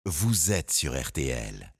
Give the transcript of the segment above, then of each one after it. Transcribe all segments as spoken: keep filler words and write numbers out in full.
vous êtes sur R T L.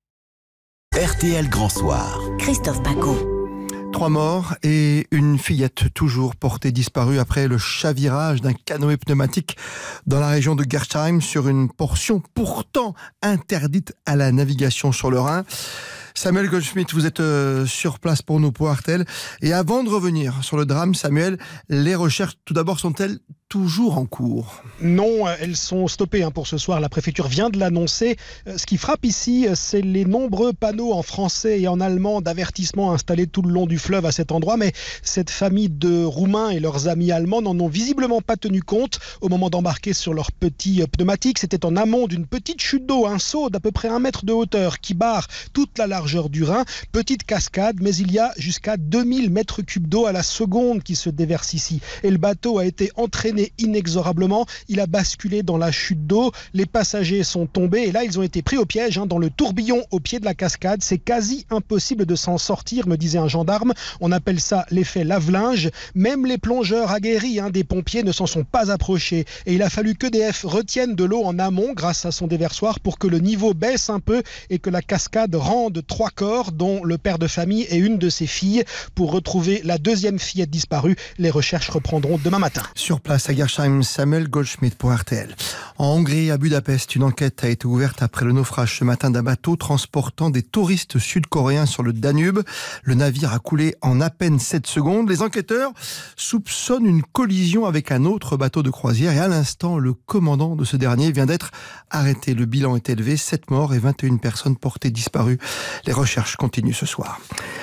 R T L Grand Soir. Christophe Paco. Trois morts et une fillette toujours portée disparue après le chavirage d'un canoë pneumatique dans la région de Gerstheim sur une portion pourtant interdite à la navigation sur le Rhin. Samuel Goldschmidt, vous êtes euh, sur place pour nous pour R T L. Et avant de revenir sur le drame, Samuel, les recherches tout d'abord sont-elles toujours en cours? Non, elles sont stoppées hein, pour ce soir. La préfecture vient de l'annoncer. Ce qui frappe ici, c'est les nombreux panneaux en français et en allemand d'avertissement installés tout le long du fleuve à cet endroit. Mais cette famille de Roumains et leurs amis allemands n'en ont visiblement pas tenu compte au moment d'embarquer sur leur petit pneumatique. C'était en amont d'une petite chute d'eau, un seau d'à peu près un mètre de hauteur qui barre toute la largeur du Rhin. Petite cascade, mais il y a jusqu'à deux mille mètres cubes d'eau à la seconde qui se déverse ici. Et le bateau a été entraîné inexorablement, il a basculé dans la chute d'eau, les passagers sont tombés et là ils ont été pris au piège hein, dans le tourbillon au pied de la cascade. C'est quasi impossible de s'en sortir, me disait un gendarme. On appelle ça l'effet lave-linge. Même les plongeurs aguerris hein, des pompiers ne s'en sont pas approchés et il a fallu qu'E D F retienne de l'eau en amont grâce à son déversoir pour que le niveau baisse un peu et que la cascade rende trois corps dont le père de famille et une de ses filles. Pour retrouver la deuxième fillette disparue, les recherches reprendront demain matin. Sur place à Gerstheim, Samuel Goldschmidt pour R T L. En Hongrie, à Budapest, une enquête a été ouverte après le naufrage ce matin d'un bateau transportant des touristes sud-coréens sur le Danube. Le navire a coulé en à peine sept secondes. Les enquêteurs soupçonnent une collision avec un autre bateau de croisière et à l'instant, le commandant de ce dernier vient d'être arrêté. Le bilan est élevé, sept morts et vingt et une personnes portées disparues. Les recherches continuent ce soir.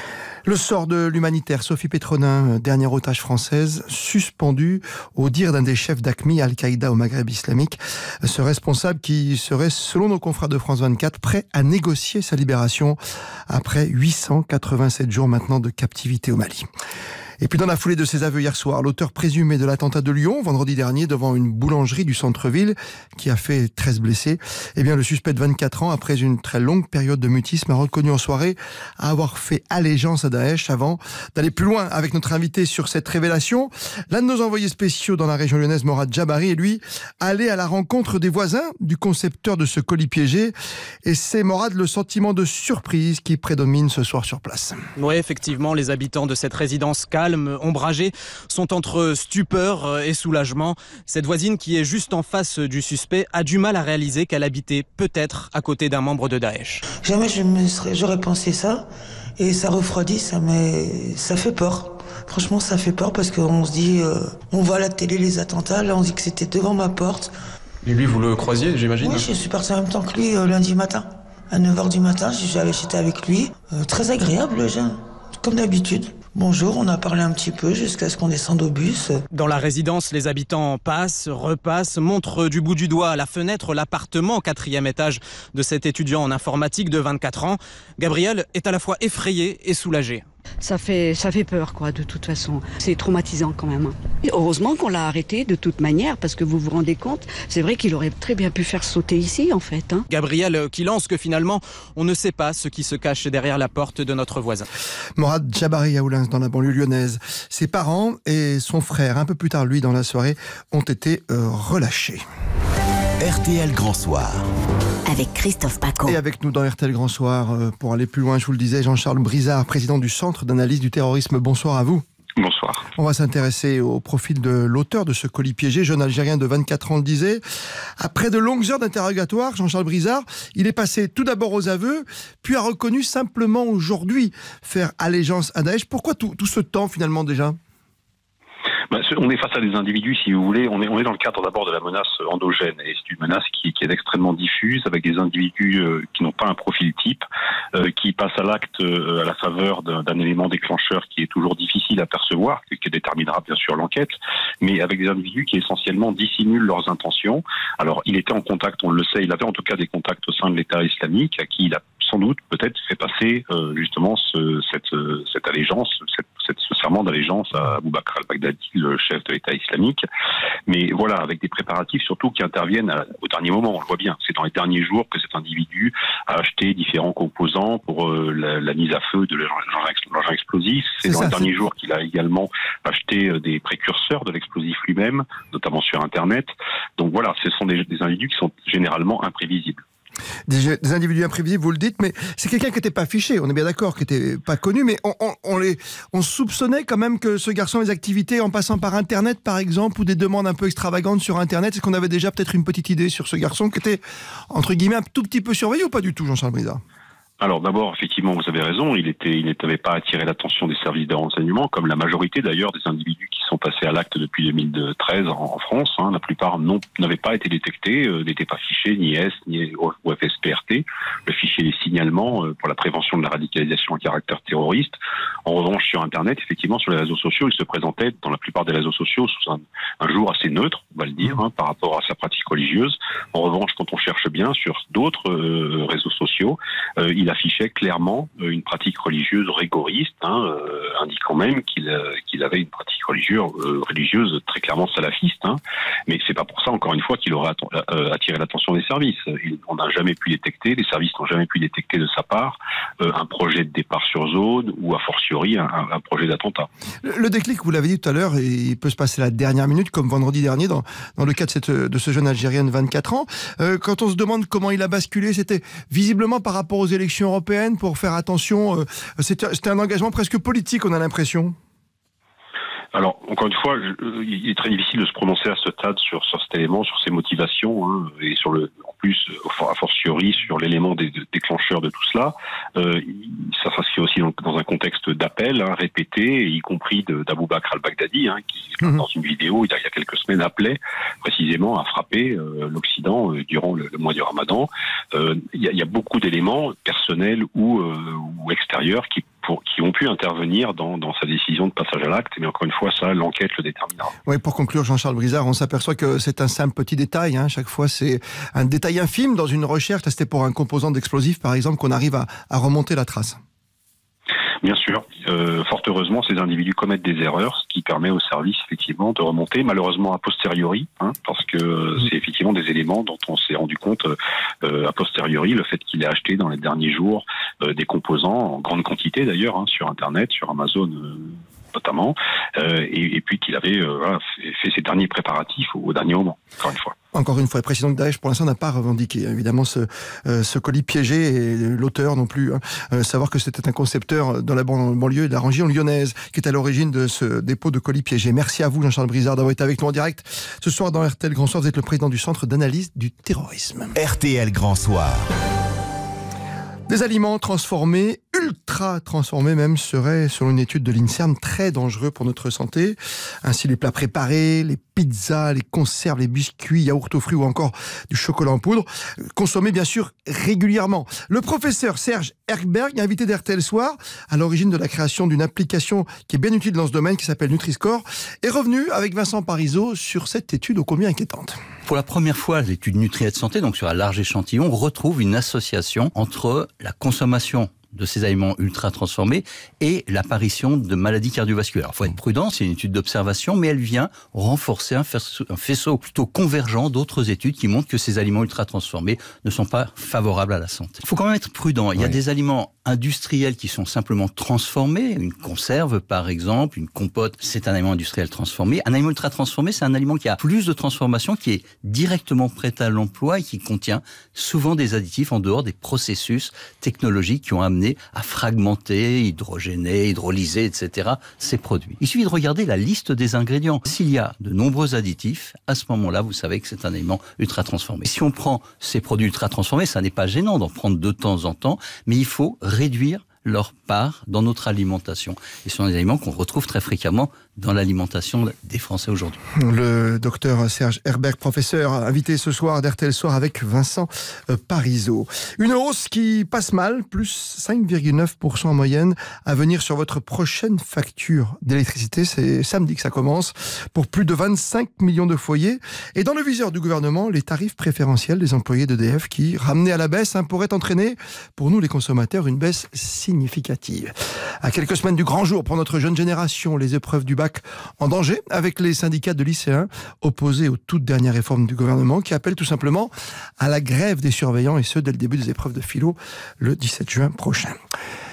Le sort de l'humanitaire Sophie Petronin, dernière otage française, suspendue au dire d'un des chefs d'A Q M I Al-Qaïda au Maghreb islamique. Ce responsable qui serait, selon nos confrères de France vingt-quatre, prêt à négocier sa libération après huit cent quatre-vingt-sept jours maintenant de captivité au Mali. Et puis dans la foulée de ses aveux hier soir, l'auteur présumé de l'attentat de Lyon, vendredi dernier, devant une boulangerie du centre-ville, qui a fait treize blessés, eh bien le suspect de vingt-quatre ans, après une très longue période de mutisme, a reconnu en soirée avoir fait allégeance à Daesh. Avant d'aller plus loin avec notre invité sur cette révélation, l'un de nos envoyés spéciaux dans la région lyonnaise, Morad Jabari, est lui allé à la rencontre des voisins du concepteur de ce colis piégé. Et c'est, Morad, le sentiment de surprise qui prédomine ce soir sur place. Oui, effectivement, les habitants de cette résidence calme, ombragés, sont entre stupeur et soulagement. Cette voisine qui est juste en face du suspect a du mal à réaliser qu'elle habitait peut-être à côté d'un membre de Daesh. Jamais je me serais, j'aurais pensé ça et ça refroidit, ça, mais ça fait peur. Franchement, ça fait peur parce qu'on se dit, euh, on voit à la télé les attentats, là on dit que c'était devant ma porte. Et lui, vous le croisiez, j'imagine? Oui, je suis partie en même temps que lui euh, lundi matin. À neuf heures du matin, j'étais avec lui. Euh, très agréable, comme d'habitude. Bonjour, on a parlé un petit peu jusqu'à ce qu'on descende au bus. Dans la résidence, les habitants passent, repassent, montrent du bout du doigt à la fenêtre l'appartement au quatrième étage de cet étudiant en informatique de vingt-quatre ans. Gabriel est à la fois effrayé et soulagé. Ça fait, ça fait peur, quoi, de toute façon. C'est traumatisant quand même. Et heureusement qu'on l'a arrêté de toute manière, parce que vous vous rendez compte, c'est vrai qu'il aurait très bien pu faire sauter ici, en fait. Hein. Gabriel qui lance que finalement, on ne sait pas ce qui se cache derrière la porte de notre voisin. Morad Jabari à Oullins, dans la banlieue lyonnaise. Ses parents et son frère, un peu plus tard, lui, dans la soirée, ont été euh, relâchés. R T L Grand Soir. Avec Christophe Paco. Et avec nous dans R T L Grand Soir, euh, pour aller plus loin, je vous le disais, Jean-Charles Brizard, président du Centre d'analyse du terrorisme. Bonsoir à vous. Bonsoir. On va s'intéresser au profil de l'auteur de ce colis piégé, jeune Algérien de vingt-quatre ans le disait. Après de longues heures d'interrogatoire, Jean-Charles Brizard, il est passé tout d'abord aux aveux, puis a reconnu simplement aujourd'hui faire allégeance à Daesh. Pourquoi tout, tout ce temps finalement déjà ? Ben, on est face à des individus, si vous voulez, on est, on est dans le cadre d'abord de la menace endogène, et c'est une menace qui, qui est extrêmement diffuse, avec des individus euh, qui n'ont pas un profil type, euh, qui passent à l'acte euh, à la faveur d'un, d'un élément déclencheur qui est toujours difficile à percevoir, qui, qui déterminera bien sûr l'enquête, mais avec des individus qui essentiellement dissimulent leurs intentions. Alors, il était en contact, on le sait, il avait en tout cas des contacts au sein de l'État islamique, à qui il a sans doute peut-être fait passer euh, justement ce, cette, euh, cette allégeance, cette, cette, ce serment d'allégeance à Abou Bakr al-Baghdadi, le chef de l'État islamique. Mais voilà, avec des préparatifs surtout qui interviennent à, au dernier moment, on le voit bien. C'est dans les derniers jours que cet individu a acheté différents composants pour euh, la, la mise à feu de l'engin explosif. C'est, c'est dans ça, les c'est... derniers jours qu'il a également acheté euh, des précurseurs de l'explosif lui-même, notamment sur Internet. Donc voilà, ce sont des, des individus qui sont généralement imprévisibles. Des, des individus imprévisibles, vous le dites, mais c'est quelqu'un qui n'était pas fiché, on est bien d'accord, qui n'était pas connu, mais on, on, on, les, on soupçonnait quand même que ce garçon, les activités en passant par Internet, par exemple, ou des demandes un peu extravagantes sur Internet, est-ce qu'on avait déjà peut-être une petite idée sur ce garçon qui était, entre guillemets, un tout petit peu surveillé ou pas du tout, Jean-Charles Brizard ? Alors d'abord, effectivement, vous avez raison, il était, il n'avait pas attiré l'attention des services de renseignement, comme la majorité d'ailleurs des individus qui sont passés à l'acte depuis deux mille treize en, en France. Hein, la plupart non, n'avaient pas été détectés, euh, n'étaient pas fichés, ni S, ni O F S P R T, le fichier des signalements euh, pour la prévention de la radicalisation à caractère terroriste. En revanche, sur Internet, effectivement, sur les réseaux sociaux, il se présentait dans la plupart des réseaux sociaux sous un, un jour assez neutre, on va le dire, hein, par rapport à sa pratique religieuse. En revanche, quand on cherche bien sur d'autres euh, réseaux sociaux, euh, il affichait clairement une pratique religieuse rigoriste, hein, euh, indiquant même qu'il, euh, qu'il avait une pratique religieuse, euh, religieuse très clairement salafiste. Hein, mais c'est pas pour ça, encore une fois, qu'il aurait att- euh, attiré l'attention des services. Il, on n'a jamais pu détecter, les services n'ont jamais pu détecter de sa part euh, un projet de départ sur zone ou a fortiori un, un projet d'attentat. Le, le déclic, vous l'avez dit tout à l'heure, il peut se passer la dernière minute, comme vendredi dernier, dans, dans le cas de, cette, de ce jeune Algérien de vingt-quatre ans. Euh, quand on se demande comment il a basculé, c'était visiblement par rapport aux élections européennes, pour faire attention, euh, c'était, c'était un engagement presque politique, on a l'impression. Alors, encore une fois, je, il est très difficile de se prononcer à ce stade sur, sur cet élément, sur ses motivations, hein, et sur le, en plus, a fortiori, sur l'élément des, de, déclencheur de tout cela. Euh, ça s'inscrit aussi dans, dans un contexte d'appel, hein, répété, y compris de, d'Abou Bakr al-Baghdadi, hein, qui, mmh. dans une vidéo, il y a, il y a quelques semaines, appelait précisément à frapper euh, l'Occident euh, durant le, le mois du Ramadan. Euh, il, y a, il y a beaucoup d'éléments personnels ou, euh, ou extérieurs qui Pour, qui ont pu intervenir dans, dans sa décision de passage à l'acte, mais encore une fois, ça, l'enquête le déterminera. Oui, pour conclure, Jean-Charles Brizard, on s'aperçoit que c'est un simple petit détail, hein. Chaque fois, c'est un détail infime dans une recherche. Là, c'était pour un composant d'explosif, par exemple, qu'on arrive à, à remonter la trace. Bien sûr, euh, fort heureusement, ces individus commettent des erreurs, ce qui permet au service effectivement de remonter, malheureusement a posteriori, hein, parce que euh, c'est effectivement des éléments dont on s'est rendu compte euh, a posteriori, le fait qu'il ait acheté dans les derniers jours euh, des composants en grande quantité d'ailleurs, hein, sur Internet, sur Amazon euh, notamment, euh, et, et puis qu'il avait euh, voilà, fait, fait ses derniers préparatifs au, au dernier moment, encore une fois. Encore une fois, et précisons que Daesh, pour l'instant, n'a pas revendiqué, évidemment, ce, euh, ce colis piégé, et l'auteur non plus. Hein. Euh, savoir que c'était un concepteur dans la banlieue de la région lyonnaise, qui est à l'origine de ce dépôt de colis piégé. Merci à vous, Jean-Charles Brizard, d'avoir été avec nous en direct. Ce soir, dans R T L Grand Soir, vous êtes le président du Centre d'analyse du terrorisme. R T L Grand Soir. Des aliments transformés, ultra transformés même, seraient, selon une étude de l'INSERM, très dangereux pour notre santé. Ainsi, les plats préparés, les pizzas, les conserves, les biscuits, yaourts aux fruits ou encore du chocolat en poudre, consommés bien sûr régulièrement. Le professeur Serge Erkberg, invité d'R T L Soir, à l'origine de la création d'une application qui est bien utile dans ce domaine, qui s'appelle Nutri-Score, est revenu avec Vincent Parisot sur cette étude ô combien inquiétante. Pour la première fois, l'étude Nutri-Aide Santé, donc sur un large échantillon, retrouve une association entre la consommation de ces aliments ultra transformés et l'apparition de maladies cardiovasculaires. Il faut être prudent, c'est une étude d'observation, mais elle vient renforcer un faisceau, un faisceau plutôt convergent d'autres études qui montrent que ces aliments ultra transformés ne sont pas favorables à la santé. Il faut quand même être prudent. Il y a oui. des aliments industriels qui sont simplement transformés. Une conserve, par exemple, une compote, c'est un aliment industriel transformé. Un aliment ultra transformé, c'est un aliment qui a plus de transformation, qui est directement prêt à l'emploi et qui contient souvent des additifs en dehors des processus technologiques qui ont amené à fragmenter, hydrogéner, hydrolyser, et cetera ces produits. Il suffit de regarder la liste des ingrédients. S'il y a de nombreux additifs, à ce moment-là, vous savez que c'est un aliment ultra transformé. Si on prend ces produits ultra transformés, ça n'est pas gênant d'en prendre de temps en temps, mais il faut réduire leur part dans notre alimentation. Et ce sont des aliments qu'on retrouve très fréquemment dans l'alimentation des Français aujourd'hui. Le docteur Serge Erkberg, professeur, invité ce soir d'R T L Soir avec Vincent Parisot. Une hausse qui passe mal, plus cinq virgule neuf pour cent en moyenne, à venir sur votre prochaine facture d'électricité. C'est samedi que ça commence, pour plus de vingt-cinq millions de foyers. Et dans le viseur du gouvernement, les tarifs préférentiels des employés d'E D F qui, ramenés à la baisse, hein, pourraient entraîner, pour nous les consommateurs, une baisse significative. À quelques semaines du grand jour pour notre jeune génération, les épreuves du bac en danger, avec les syndicats de lycéens opposés aux toutes dernières réformes du gouvernement qui appellent tout simplement à la grève des surveillants, et ce dès le début des épreuves de philo le dix-sept juin prochain.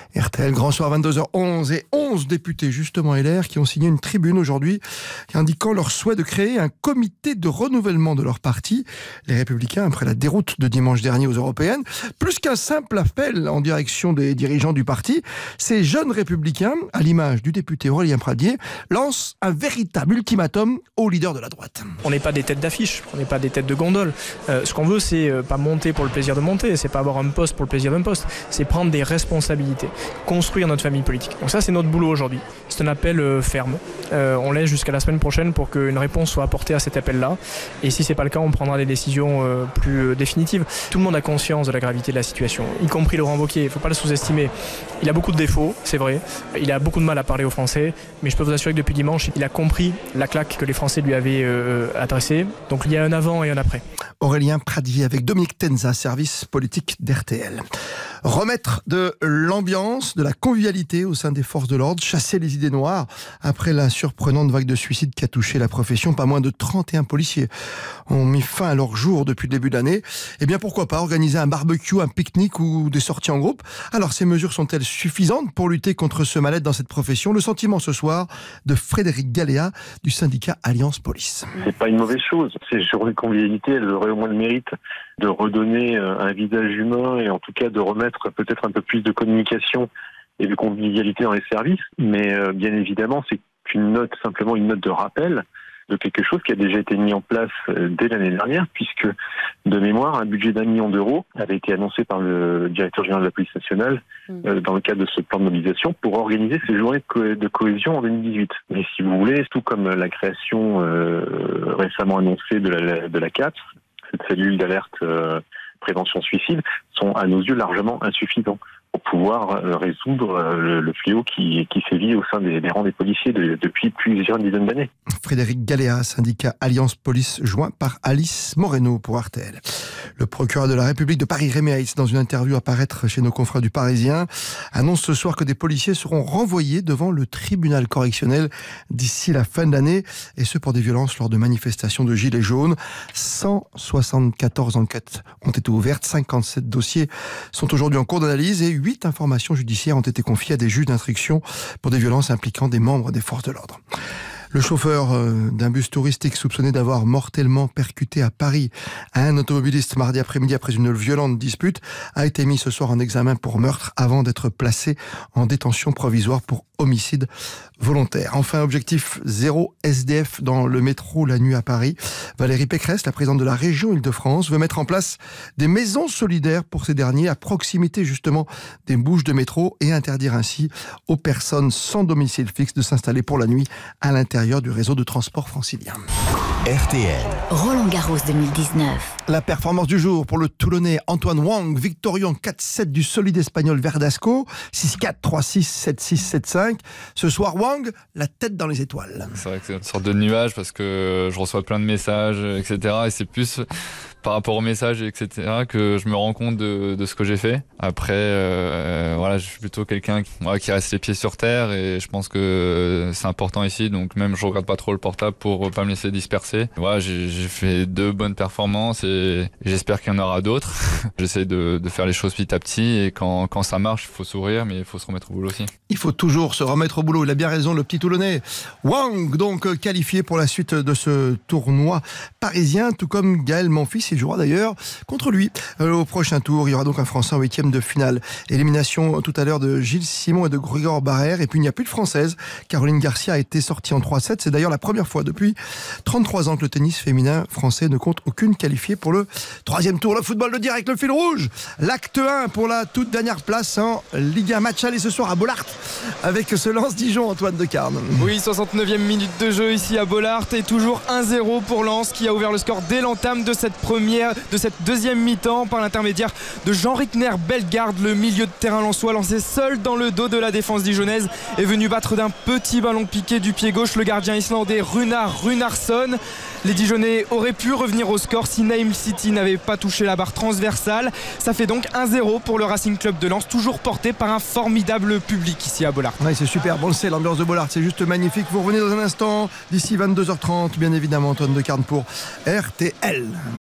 R T L, Grand Soir, vingt-deux heures onze, et onze députés, justement L R, qui ont signé une tribune aujourd'hui indiquant leur souhait de créer un comité de renouvellement de leur parti, les Républicains, après la déroute de dimanche dernier aux Européennes. Plus qu'un simple appel en direction des dirigeants du parti, ces jeunes Républicains, à l'image du député Aurélien Pradier, lancent un véritable ultimatum aux leaders de la droite. On n'est pas des têtes d'affiche, on n'est pas des têtes de gondole. Euh, ce qu'on veut, c'est pas monter pour le plaisir de monter, c'est pas avoir un poste pour le plaisir d'un poste, c'est prendre des responsabilités, construire notre famille politique. Donc ça, c'est notre boulot aujourd'hui. C'est un appel euh, ferme. Euh, on laisse jusqu'à la semaine prochaine pour qu'une réponse soit apportée à cet appel-là. Et si c'est pas le cas, on prendra des décisions euh, plus euh, définitives. Tout le monde a conscience de la gravité de la situation, y compris Laurent Wauquiez. Il ne faut pas le sous-estimer. Il a beaucoup de défauts, c'est vrai. Il a beaucoup de mal à parler aux Français, mais je peux vous assurer que depuis dimanche, il a compris la claque que les Français lui avaient euh, adressée. Donc il y a un avant et un après. Aurélien Pradier avec Dominique Tenza, service politique d'R T L. Remettre de l'ambiance, de la convivialité au sein des forces de l'ordre, chasser les idées noires après la surprenante vague de suicides qui a touché la profession. Pas moins de trente et un policiers ont mis fin à leur jour depuis le début de l'année. Eh bien pourquoi pas organiser un barbecue, un pique-nique ou des sorties en groupe? Alors ces mesures sont-elles suffisantes pour lutter contre ce mal-être dans cette profession? Le sentiment ce soir de Frédéric Galéa du syndicat Alliance Police. C'est pas une mauvaise chose. Ces journées de convivialité, elles auraient au moins le mérite de redonner un visage humain et en tout cas de remettre peut-être un peu plus de communication et de convivialité dans les services. Mais euh, bien évidemment, c'est qu'une note, simplement une note de rappel de quelque chose qui a déjà été mis en place euh, dès l'année dernière, puisque de mémoire, un budget d'un million d'euros avait été annoncé par le directeur général de la police nationale euh, dans le cadre de ce plan de mobilisation pour organiser ces journées de, co- de cohésion en deux mille dix-huit. Mais si vous voulez, tout comme la création euh, récemment annoncée de la, de la C A P S, cette cellule d'alerte euh, prévention suicide, sont à nos yeux largement insuffisants pour pouvoir euh, résoudre euh, le, le fléau qui, qui sévit au sein des, des rangs des policiers de, depuis plusieurs dizaines d'années. Frédéric Galéa, syndicat Alliance Police, joint par Alice Moreno pour R T L. Le procureur de la République de Paris, Rémi Heitz, dans une interview à paraître chez nos confrères du Parisien, annonce ce soir que des policiers seront renvoyés devant le tribunal correctionnel d'ici la fin de l'année, et ce pour des violences lors de manifestations de Gilets jaunes. cent soixante-quatorze enquêtes ont été ouvertes, cinquante-sept dossiers sont aujourd'hui en cours d'analyse et huit informations judiciaires ont été confiées à des juges d'instruction pour des violences impliquant des membres des forces de l'ordre. Le chauffeur d'un bus touristique soupçonné d'avoir mortellement percuté à Paris un automobiliste mardi après-midi après une violente dispute a été mis ce soir en examen pour meurtre avant d'être placé en détention provisoire pour homicide volontaire. Enfin, objectif zéro S D F dans le métro la nuit à Paris. Valérie Pécresse, la présidente de la région Île-de-France, veut mettre en place des maisons solidaires pour ces derniers à proximité justement des bouches de métro et interdire ainsi aux personnes sans domicile fixe de s'installer pour la nuit à l'intérieur du réseau de transport francilien. R T L. Roland Garros deux mille dix-neuf. La performance du jour pour le Toulonnais Antoine Wang, victorieux en quatre sept du solide espagnol Verdasco, six quatre, trois six, sept six, sept cinq. Ce soir, Wang, la tête dans les étoiles. C'est vrai que c'est une sorte de nuage parce que je reçois plein de messages, et cetera. Et c'est plus par rapport aux messages, et cetera, que je me rends compte de, de ce que j'ai fait. Après, euh, voilà, je suis plutôt quelqu'un qui, voilà, qui reste les pieds sur terre et je pense que c'est important ici. Donc même, je regarde pas trop le portable pour pas me laisser disperser. Voilà, j'ai, j'ai fait deux bonnes performances et j'espère qu'il y en aura d'autres. J'essaie de, de faire les choses petit à petit et quand, quand ça marche, il faut sourire, mais il faut se remettre au boulot aussi. Il faut toujours se remettre au boulot. Il a bien raison, le petit Toulonnais. Wang, donc qualifié pour la suite de ce tournoi parisien, tout comme Gaël Monfils. Il jouera d'ailleurs contre lui euh, au prochain tour. Il y aura donc un Français en huitième de finale. Élimination tout à l'heure de Gilles Simon et de Grégor Barrère. Et puis il n'y a plus de Française. Caroline Garcia a été sortie en trois sept. C'est d'ailleurs la première fois depuis trente-trois ans que le tennis féminin français ne compte aucune qualifiée pour le troisième tour. Le football de direct, le fil rouge. L'acte un pour la toute dernière place en Ligue un. Match aller ce soir à Bollaert avec ce Lens-Dijon, Antoine Decarne. Oui, soixante-neuvième minute de jeu ici à Bollaert et toujours un zéro pour Lens qui a ouvert le score dès l'entame de cette première, de cette deuxième mi-temps par l'intermédiaire de Jean Rickner Bellegarde. Le milieu de terrain lensois, lancé seul dans le dos de la défense dijonnaise, est venu battre d'un petit ballon piqué du pied gauche le gardien islandais Runar Runarsson. Les Dijonnais auraient pu revenir au score si Naïm City n'avait pas touché la barre transversale. Ça fait donc un zéro pour le Racing Club de Lens, toujours porté par un formidable public ici à Bollaert. Oui, c'est super, bon le sait, l'ambiance de Bollaert, c'est juste magnifique. Vous revenez dans un instant, d'ici vingt-deux heures trente, bien évidemment, Antoine Decarne pour R T L.